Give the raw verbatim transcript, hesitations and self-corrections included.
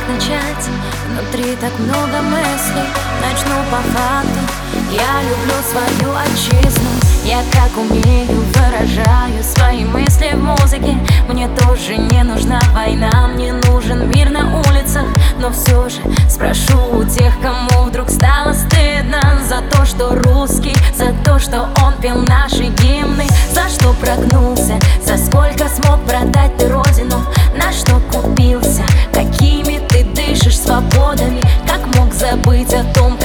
начать? Внутри так много мыслей. Начну по факту. Я люблю свою отчизну. Я как умею выражаю свои мысли в музыке. Мне тоже не нужна война, мне нужен мир на улицах. Но все же спрошу у тех, кому вдруг стало стыдно за то, что русский, за то, что он пел наши гимны, за что прогнулся, за сколько смог продать ты родину, на что купился, какими ты дышишь свободами, как мог забыть о том,